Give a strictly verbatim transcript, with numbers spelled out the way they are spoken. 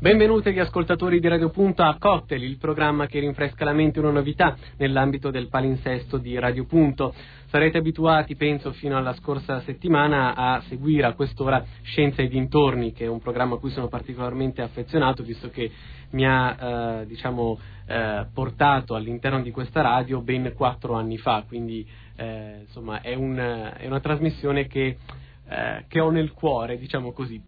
Benvenuti agli ascoltatori di Radio Punto a Cocktail, il programma che rinfresca la mente una novità nell'ambito del palinsesto di Radio Punto. Sarete abituati, penso, fino alla scorsa settimana a seguire a quest'ora Scienza e dintorni, che è un programma a cui sono particolarmente affezionato, visto che mi ha eh, diciamo eh, portato all'interno di questa radio ben quattro anni fa, quindi eh, insomma è, un, è una trasmissione che, eh, che ho nel cuore, diciamo così.